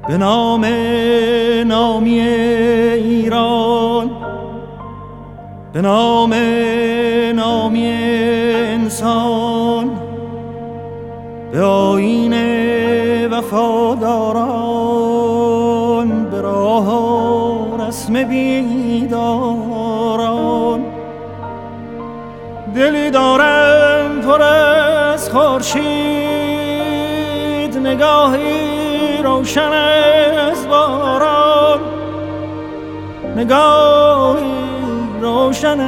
به نام نامی ایران، به نام نامی انسان، به آیین وفاداران، به راه و رسم بیداران. دلی دارم پر از خورشید، نگاهی روشن از باران، نگاهی روشن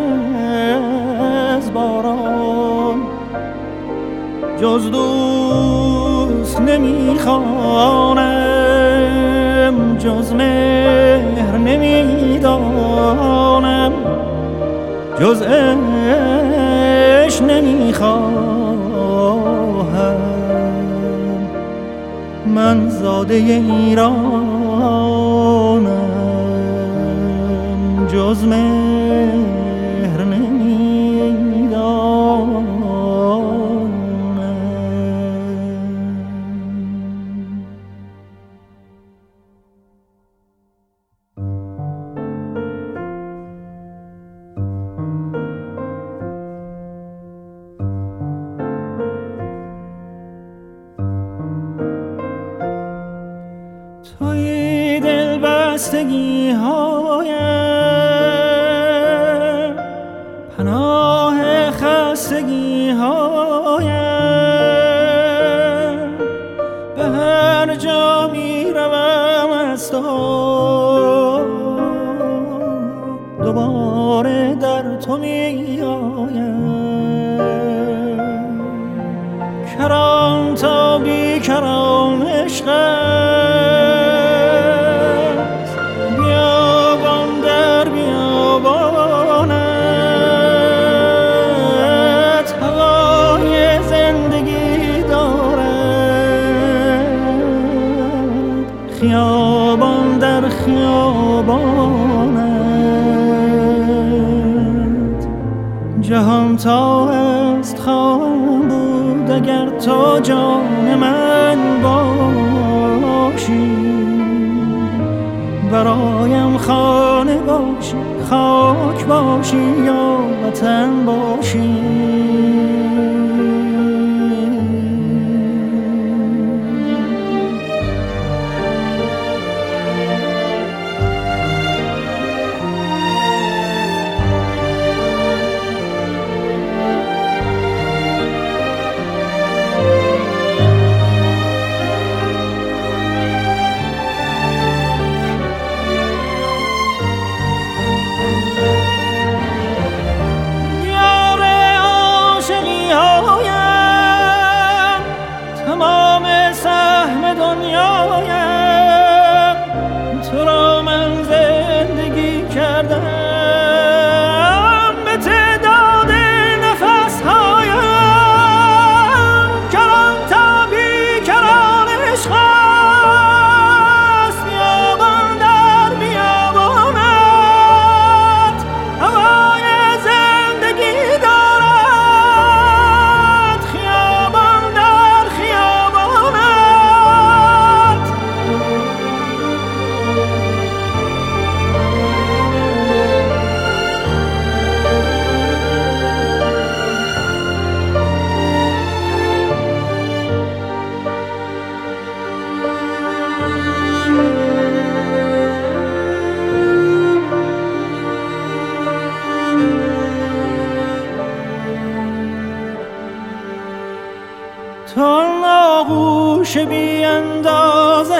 از باران. جز دوست نمیخوانم، جز مهر نمیدانم، جز عشق نمیخواهم. من زاده ایرانم، جز مهر نمیدانم. توی دل بستگی هایم، پناه خستگی هایم. به هر جا می روم از تو، دوباره در تو می آیم. کرام تا بی کرام عشق خیابان در خیابانت. جهان تا است خواهم بود اگر تو جان من باشی. برایم خانه باشی، خاک باشی یا وطن باشی. تو را من زندگی کردم به تعداد نفس هایم. کران تا بی کران عشق است، بیابان در بیابانت. هوای زندگی دارد، خیابان در خیابانت. تو آغوش بی اندازه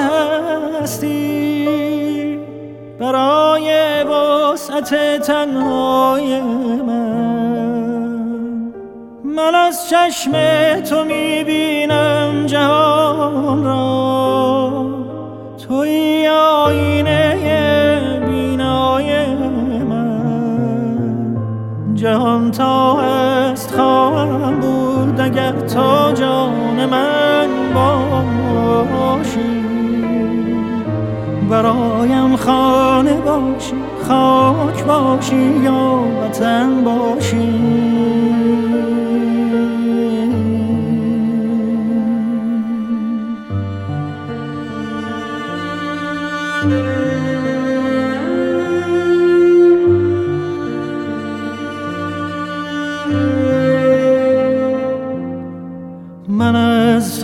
هستی برای وسعت تنهای من از چشم تو میبینم جهان را. توی آینه بینای من. جهان تا است خواهم بود اگر تو جان من باشی. برایم خانه باشی، خاک باشی یا وطن باشی.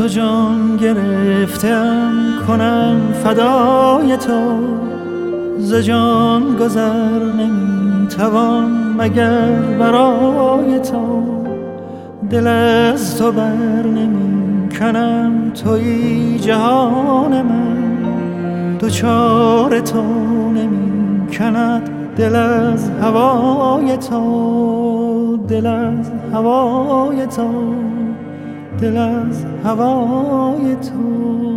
تو جان گرفتم کنم فدای تو، ز جان گذر نمیتوان مگر برای تو. دل از تو بر نمی کنم تویی جهان من، دوچار تو نمی کند دل از هوای تو، دل از هوای تو، دل از هوای تو.